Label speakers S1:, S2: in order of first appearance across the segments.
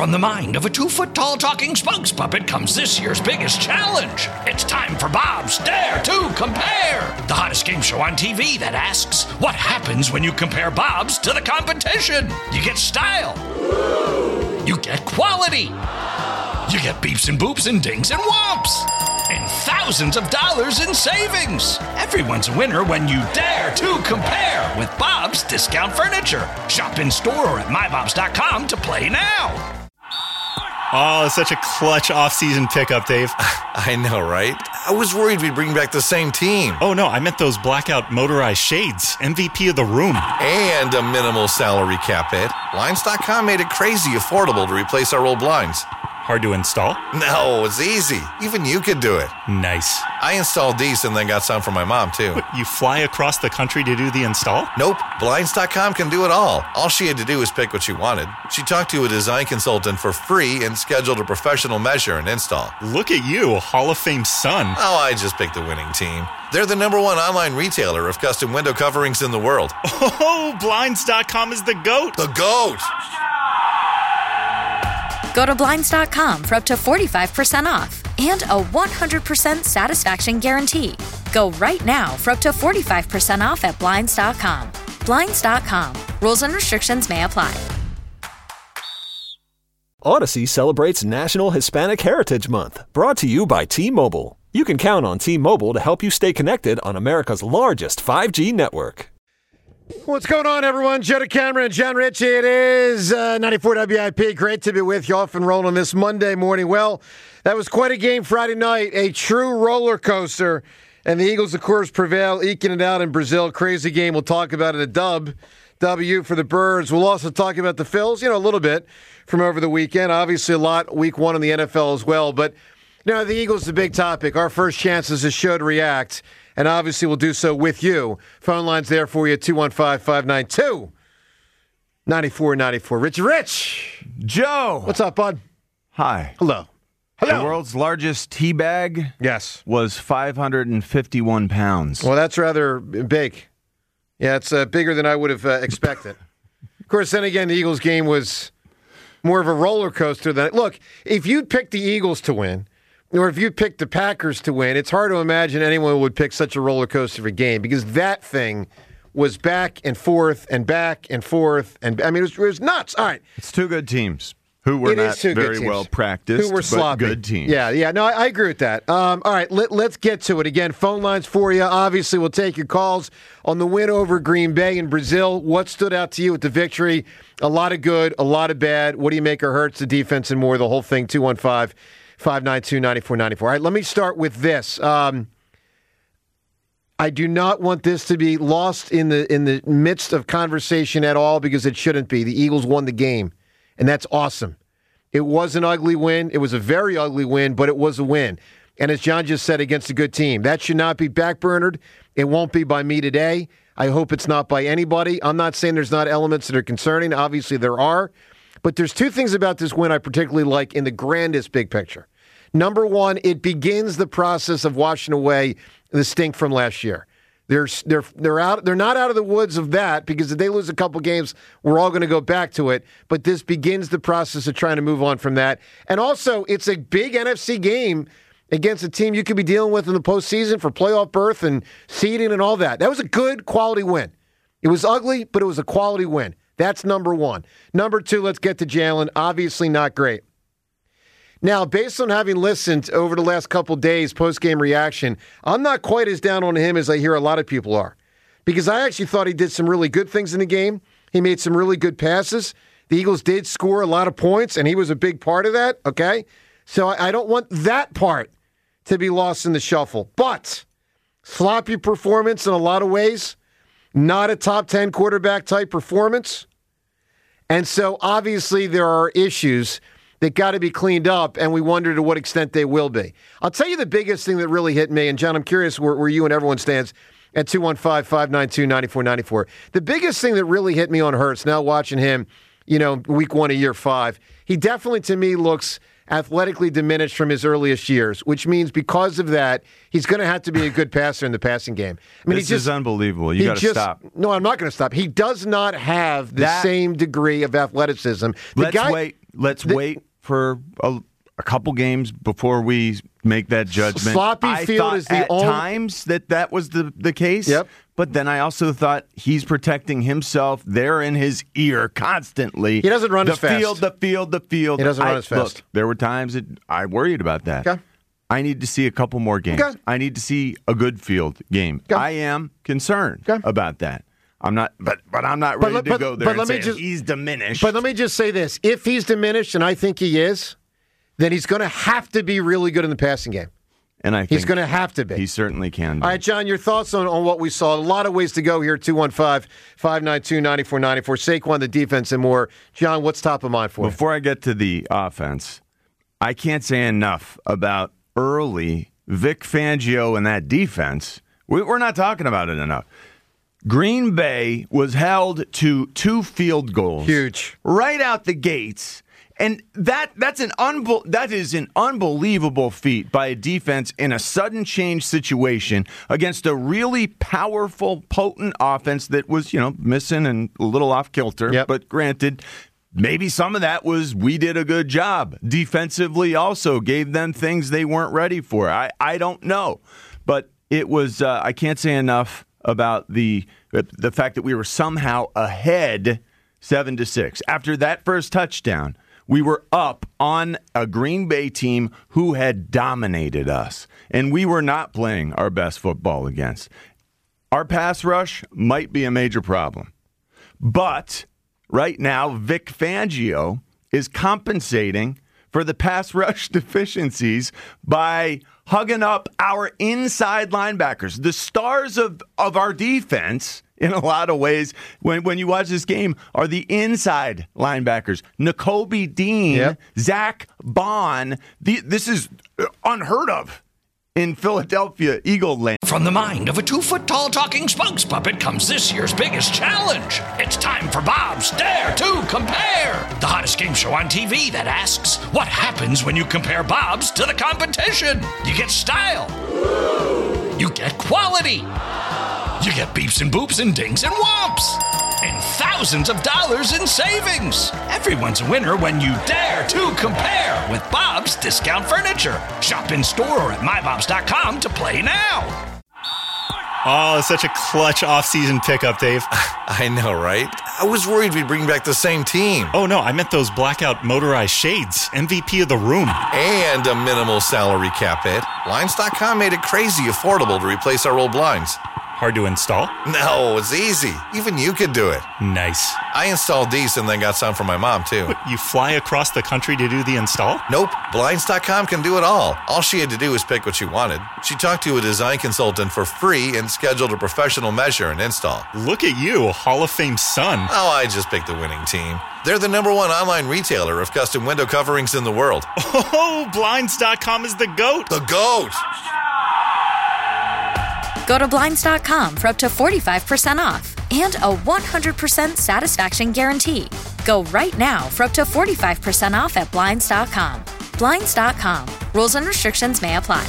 S1: From the mind of a 2-foot-tall talking spokes puppet comes this year's biggest challenge. It's time for Bob's Dare to Compare, the hottest game show on TV that asks, what happens when you compare Bob's to the competition? You get style. You get quality. You get beeps and boops and dings and whomps. And thousands of dollars in savings. Everyone's a winner when you dare to compare with Bob's Discount Furniture. Shop in store or at mybobs.com to play now.
S2: Oh, such a clutch off-season pickup, Dave.
S3: I know, right? I was worried we'd bring back the same team.
S2: Oh, no, I meant those blackout motorized shades. MVP of the room.
S3: And a minimal salary cap hit. Blinds.com made it crazy affordable to replace our old blinds.
S2: Hard to install?
S3: No, it's easy. Even you could do it.
S2: Nice.
S3: I installed these and then got some for my mom, too.
S2: What, you fly across the country to do the install?
S3: Nope. Blinds.com can do it all. All she had to do was pick what she wanted. She talked to a design consultant for free and scheduled a professional measure and install.
S2: Look at you, Hall of Fame son.
S3: Oh, I just picked the winning team. They're the #1 online retailer of custom window coverings in the world.
S2: Oh, Blinds.com is the GOAT.
S3: The GOAT!
S4: Go to Blinds.com for up to 45% off and a 100% satisfaction guarantee. Go right now for up to 45% off at Blinds.com. Blinds.com. Rules and restrictions may apply.
S5: Odyssey celebrates National Hispanic Heritage Month, brought to you by T-Mobile. You can count on T-Mobile to help you stay connected on America's largest 5G network.
S6: What's going on, everyone? Joe DeCamera and John Ritchie. It is 94 WIP. Great to be with you off and rolling this Monday morning. Well, that was quite a game Friday night. A true roller coaster. And the Eagles, of course, prevail, eking it out in Brazil. Crazy game. We'll talk about it. A W for the Birds. We'll also talk about the Phils, a little bit from over the weekend. Obviously, a lot week one in the NFL as well. But, the Eagles, the big topic. Our first chance as a show to react. And obviously, we'll do so with you. Phone line's there for you, 215-592-9494. Rich.
S7: Joe.
S6: What's up, bud?
S7: Hi.
S6: Hello.
S7: The world's largest tea bag was 551 pounds.
S6: Well, that's rather big. Yeah, it's bigger than I would have expected. Of course, then again, the Eagles game was more of a roller coaster than... Look, if you'd picked the Eagles to win... or if you picked the Packers to win, it's hard to imagine anyone would pick such a roller coaster of a game because that thing was back and forth and back and forth. And I mean, it was nuts. All right.
S7: It's two good teams who were not very well practiced,
S6: who were sloppy.
S7: But good teams.
S6: Yeah. No, I agree with that. All right, let's get to it. Again, phone lines for you. Obviously, we'll take your calls on the win over Green Bay in Brazil. What stood out to you with the victory? A lot of good, a lot of bad. What do you make or hurts the defense and more? The whole thing, 215-592-9494. All right, let me start with this. I do not want this to be lost in the midst of conversation at all because it shouldn't be. The Eagles won the game, and that's awesome. It was an ugly win. It was a very ugly win, but it was a win. And as John just said, against a good team. That should not be backburnered. It won't be by me today. I hope it's not by anybody. I'm not saying there's not elements that are concerning. Obviously, there are. But there's two things about this win I particularly like in the grandest big picture. Number one, it begins the process of washing away the stink from last year. They're out. They're not out of the woods of that because if they lose a couple games, we're all going to go back to it. But this begins the process of trying to move on from that. And also, it's a big NFC game against a team you could be dealing with in the postseason for playoff berth and seeding and all that. That was a good quality win. It was ugly, but it was a quality win. That's number one. Number two, let's get to Jalen. Obviously not great. Now, based on having listened over the last couple days, post-game reaction, I'm not quite as down on him as I hear a lot of people are. Because I actually thought he did some really good things in the game. He made some really good passes. The Eagles did score a lot of points, and he was a big part of that, okay? So I don't want that part to be lost in the shuffle. But sloppy performance in a lot of ways. Not a top 10 quarterback type performance. And so obviously there are issues that got to be cleaned up, and we wonder to what extent they will be. I'll tell you the biggest thing that really hit me, and John, I'm curious where you and everyone stands at 215-592-9494. The biggest thing that really hit me on Hurts, now watching him, week one of year 5, he definitely, to me, looks athletically diminished from his earliest years, which means because of that, he's going to have to be a good passer in the passing game. I mean,
S7: this is unbelievable. You got to stop.
S6: No, I'm not going to stop. He does not have the same degree of athleticism.
S7: Let's wait. let's wait for a couple games before we make that judgment.
S6: Sloppy field is the only
S7: times that was the case.
S6: Yep.
S7: But then I also thought he's protecting himself. They're in his ear constantly.
S6: He doesn't run as fast.
S7: The field.
S6: He doesn't run as fast.
S7: Look, there were times that I worried about that.
S6: Okay.
S7: I need to see a couple more games.
S6: Okay.
S7: I need to see a good field game.
S6: Okay.
S7: I am concerned about that. I'm not, but I'm not ready to go there and say he's diminished.
S6: But let me just say this. If he's diminished, and I think he is, then he's going to have to be really good in the passing game.
S7: And I think
S6: he's going to have to be.
S7: He certainly can be.
S6: All right, John, your thoughts on what we saw. A lot of ways to go here, 215-592-9494. Saquon, the defense, and more. John, what's top of mind for you?
S7: Before I get to the offense, I can't say enough about early Vic Fangio and that defense. We're not talking about it enough. Green Bay was held to 2 field goals.
S6: Huge.
S7: Right out the gates. And that is an unbelievable feat by a defense in a sudden change situation against a really powerful, potent offense that was, missing and a little off kilter.
S6: Yep.
S7: But granted, maybe some of that was we did a good job. Defensively also gave them things they weren't ready for. I don't know. But it was, I can't say enough about the fact that we were somehow ahead 7-6. After that first touchdown, we were up on a Green Bay team who had dominated us, and we were not playing our best football against. Our pass rush might be a major problem, but right now Vic Fangio is compensating for the pass rush deficiencies by hugging up our inside linebackers, the stars of our defense. In a lot of ways, when you watch this game, are the inside linebackers. Nakobe Dean, Zach Bond. This is unheard of in Philadelphia Eagle land.
S1: From the mind of a 2-foot-tall talking spokes puppet comes this year's biggest challenge. It's time for Bob's Dare to Compare, the hottest game show on TV that asks, what happens when you compare Bob's to the competition? You get style. You get quality. You get beeps and boops and dings and whomps. And thousands of dollars in savings. Everyone's a winner when you dare to compare with Bob's Discount Furniture. Shop in store or at mybobs.com to play now.
S2: Oh, such a clutch off-season pickup, Dave.
S3: I know, right? I was worried we'd bring back the same team.
S2: Oh, no, I meant those blackout motorized shades. MVP of the room.
S3: And a minimal salary cap hit. Blinds.com made it crazy affordable to replace our old blinds.
S2: Hard to install?
S3: No, it's easy. Even you could do it.
S2: Nice.
S3: I installed these and then got some for my mom, too.
S2: But you fly across the country to do the install?
S3: Nope. Blinds.com can do it all. All she had to do was pick what she wanted. She talked to a design consultant for free and scheduled a professional measure and install.
S2: Look at you, Hall of Fame son.
S3: Oh, I just picked the winning team. They're the #1 online retailer of custom window coverings in the world.
S2: Oh, Blinds.com is the GOAT.
S3: The GOAT!
S4: Go to Blinds.com for up to 45% off and a 100% satisfaction guarantee. Go right now for up to 45% off at Blinds.com. Blinds.com. Rules and restrictions may apply.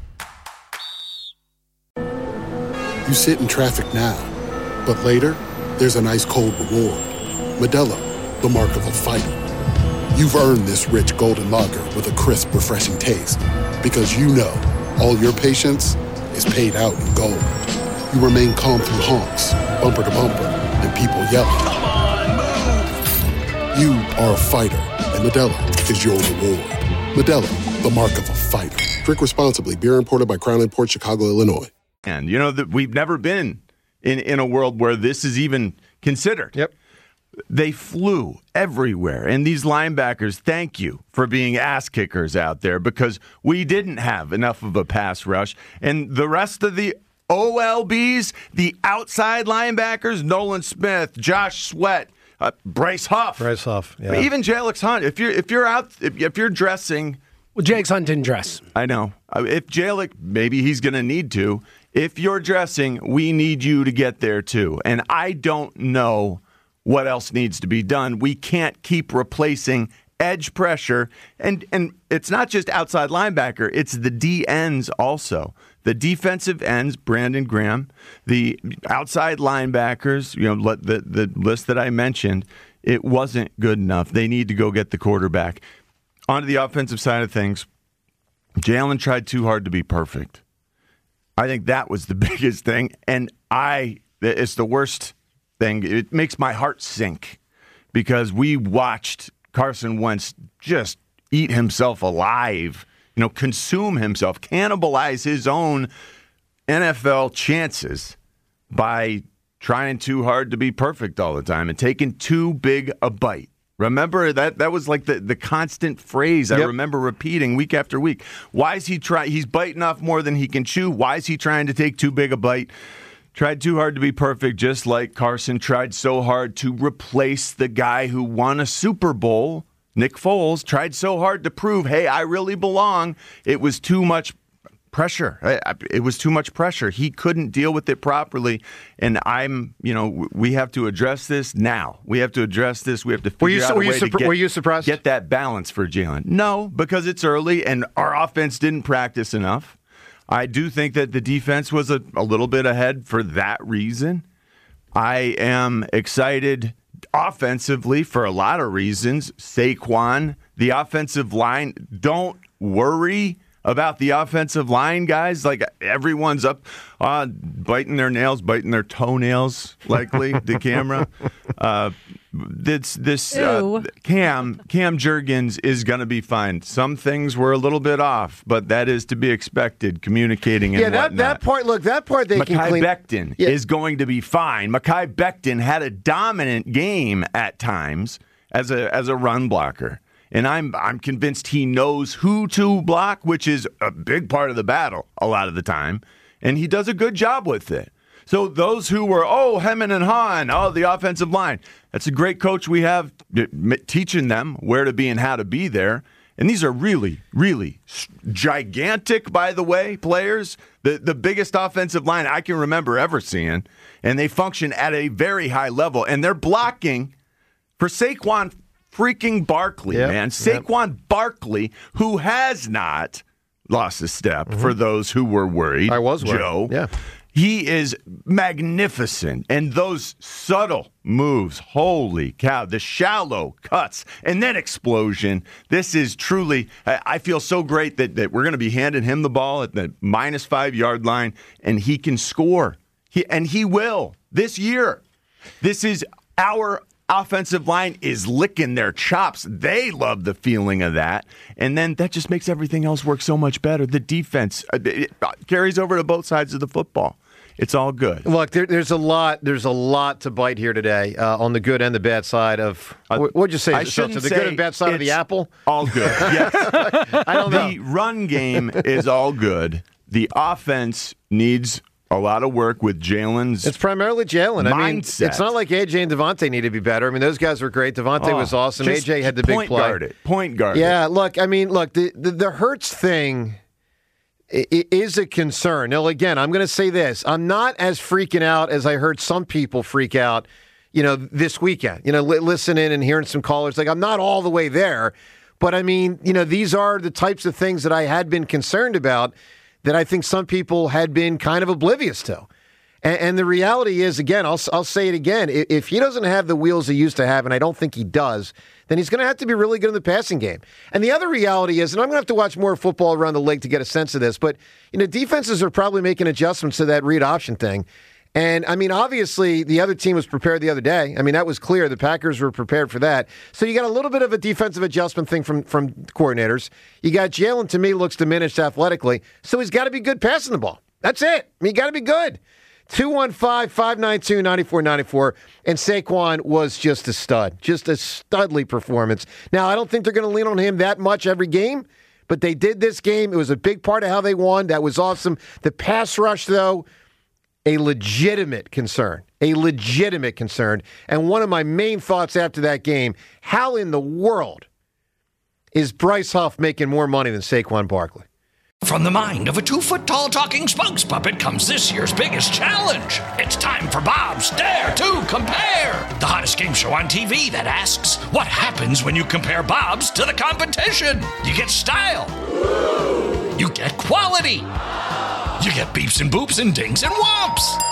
S8: You sit in traffic now, but later, there's an ice-cold reward. Modelo, the mark of a fighter. You've earned this rich golden lager with a crisp, refreshing taste. Because you know, all your patience is paid out in gold. You remain calm through honks, bumper to bumper, and people yelling.
S1: Come on, move!
S8: You are a fighter, and Modelo is your reward. Modelo, the mark of a fighter. Drink responsibly. Beer imported by Crown Imports, Chicago, Illinois.
S7: And that we've never been in a world where this is even considered.
S6: Yep.
S7: They flew everywhere. And these linebackers, thank you for being ass kickers out there because we didn't have enough of a pass rush. And the rest of the OLBs, the outside linebackers, Nolan Smith, Josh Sweat, Bryce Huff.
S6: Yeah.
S7: Even Jalix Hunt. If you're dressing.
S9: Well, Jalix Hunt didn't dress.
S7: I know. If Jalix, maybe he's going to need to. If you're dressing, we need you to get there too. And I don't know what else needs to be done. We can't keep replacing edge pressure. And it's not just outside linebacker, it's the D ends also. The defensive ends, Brandon Graham, the outside linebackers, the list that I mentioned, It wasn't good enough. They need to go get the quarterback. On to the offensive side of things, Jalen tried too hard to be perfect. I think that was the biggest thing, and it's the worst thing. It makes my heart sink because we watched Carson Wentz just eat himself alive, consume himself, cannibalize his own NFL chances by trying too hard to be perfect all the time and taking too big a bite. Remember, that was like the constant phrase I remember repeating week after week. Why is he trying? He's biting off more than he can chew. Why is he trying to take too big a bite? Tried too hard to be perfect, just like Carson tried so hard to replace the guy who won a Super Bowl. Nick Foles tried so hard to prove, hey, I really belong. It was too much pressure. It was too much pressure. He couldn't deal with it properly. And we have to address this now. We have to address this. We have to figure out a way to get that balance for Jalen. No, because it's early and our offense didn't practice enough. I do think that the defense was a little bit ahead for that reason. I am excited offensively for a lot of reasons. Saquon, the offensive line, don't worry about the offensive line, guys. Like, everyone's up biting their nails, biting their toenails, likely, the camera. Cam Jurgens is going to be fine. Some things were a little bit off, but that is to be expected, communicating and whatnot.
S6: that part they can clean.
S7: Mekhi Becton is going to be fine. Mekhi Becton had a dominant game at times as a run blocker. And I'm convinced he knows who to block, which is a big part of the battle a lot of the time. And he does a good job with it. So those who were, Hemming and Hahn, the offensive line, that's a great coach we have teaching them where to be and how to be there. And these are really, really gigantic, by the way, players. The biggest offensive line I can remember ever seeing. And they function at a very high level. And they're blocking for Saquon freaking Barkley, man. Saquon Barkley, who has not lost a step, for those who were worried.
S6: I was worried.
S7: Joe.
S6: Yeah.
S7: He is magnificent. And those subtle moves, holy cow, the shallow cuts, and then explosion. This is truly, I feel so great that we're going to be handing him the ball at the -5 yard line, and he can score. He will this year. This is our offensive line is licking their chops. They love the feeling of that. And then that just makes everything else work so much better. The defense it carries over to both sides of the football. It's all good.
S6: Look, there's a lot to bite here today on the good and the bad side of what'd you say? The good and bad side of the apple?
S7: All good. Yes.
S6: I don't know.
S7: The run game is all good. The offense needs a lot of work with Jalen's.
S6: It's primarily Jalen.
S7: Mindset.
S6: I mean, it's not like AJ and Devontae need to be better. I mean, those guys were great. Devontae was awesome. AJ had the big play.
S7: Point guard.
S6: Yeah, look, the Hurts thing is a concern. Now, again, I'm going to say this. I'm not as freaking out as I heard some people freak out, this weekend. Listening and hearing some callers. Like, I'm not all the way there. But, I mean, these are the types of things that I had been concerned about that I think some people had been kind of oblivious to. And the reality is, again, I'll say it again, if he doesn't have the wheels he used to have, and I don't think he does, then he's going to have to be really good in the passing game. And the other reality is, and I'm going to have to watch more football around the league to get a sense of this, but defenses are probably making adjustments to that read option thing. And, I mean, obviously, the other team was prepared the other day. I mean, that was clear. The Packers were prepared for that. So you got a little bit of a defensive adjustment thing from coordinators. You got Jalen, to me, looks diminished athletically. So he's got to be good passing the ball. That's it. I mean, you got to be good. 215-592-9494. And Saquon was just a stud. Just a studly performance. Now, I don't think they're going to lean on him that much every game. But they did this game. It was a big part of how they won. That was awesome. The pass rush, though, a legitimate concern. A legitimate concern. And one of my main thoughts after that game, how in the world is Bryce Huff making more money than Saquon Barkley?
S1: From the mind of a 2-foot-tall talking spokes puppet comes this year's biggest challenge. It's time for Bob's Dare to Compare, the hottest game show on TV that asks, what happens when you compare Bob's to the competition? You get style. You get quality. You get beeps and boops and dings and whomps. And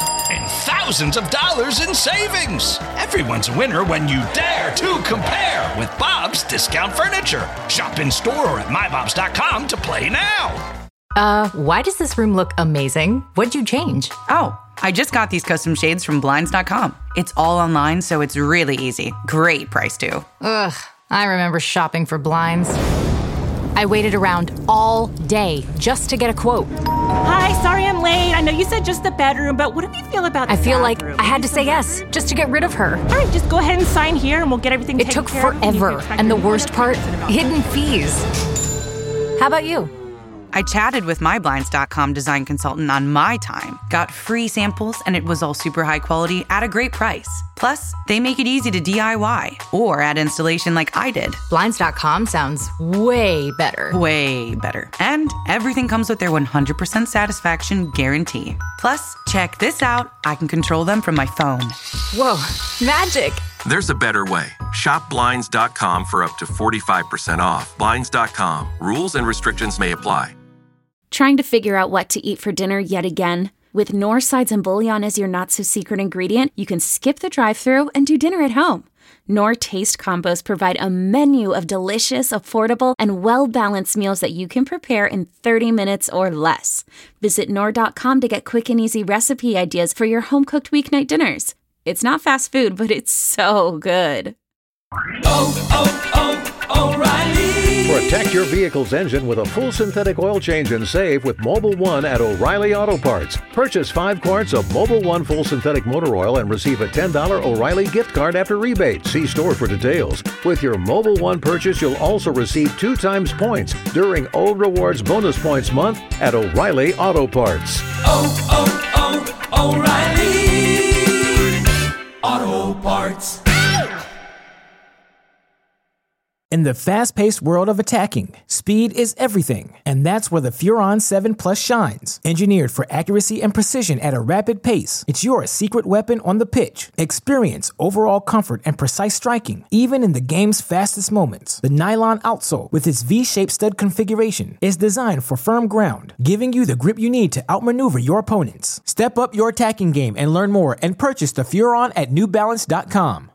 S1: and thousands of dollars in savings. Everyone's a winner when you dare to compare with Bob's Discount Furniture. Shop in store or at mybobs.com to play now.
S9: Why does this room look amazing? What'd you change?
S10: Oh, I just got these custom shades from Blinds.com. It's all online, so it's really easy. Great price, too.
S9: Ugh, I remember shopping for blinds. I waited around all day just to get a quote.
S11: Hi, sorry I'm late. I know you said just the bedroom, but what do you feel about the
S9: I feel
S11: bathroom?
S9: like I had to say yes just to get rid of her.
S11: All right, just go ahead and sign here and we'll get everything taken care of.
S9: It took forever, and the worst part, hidden fees. How about you?
S10: I chatted with my Blinds.com design consultant on my time, got free samples, and it was all super high quality at a great price. Plus, they make it easy to DIY or add installation like I did.
S9: Blinds.com sounds way better.
S10: Way better. And everything comes with their 100% satisfaction guarantee. Plus, check this out. I can control them from my phone.
S9: Whoa, magic.
S12: There's a better way. Shop Blinds.com for up to 45% off. Blinds.com. Rules and restrictions may apply.
S13: Trying to figure out what to eat for dinner yet again? With Knorr sides and bouillon as your not-so-secret ingredient, you can skip the drive-thru and do dinner at home. Knorr Taste Combos provide a menu of delicious, affordable, and well-balanced meals that you can prepare in 30 minutes or less. Visit Knorr.com to get quick and easy recipe ideas for your home-cooked weeknight dinners. It's not fast food, but it's so good.
S14: O'Reilly. Protect your vehicle's engine with a full synthetic oil change and save with Mobil 1 at O'Reilly Auto Parts. Purchase 5 quarts of Mobil 1 full synthetic motor oil and receive a $10 O'Reilly gift card after rebate. See store for details. With your Mobil 1 purchase, you'll also receive 2 times points during O Rewards Bonus Points Month at O'Reilly Auto Parts.
S15: O'Reilly Auto Parts.
S16: In the fast-paced world of attacking, speed is everything, and that's where the Furon 7 Plus shines. Engineered for accuracy and precision at a rapid pace, it's your secret weapon on the pitch. Experience overall comfort and precise striking, even in the game's fastest moments. The nylon outsole, with its V-shaped stud configuration, is designed for firm ground, giving you the grip you need to outmaneuver your opponents. Step up your attacking game and learn more and purchase the Furon at NewBalance.com.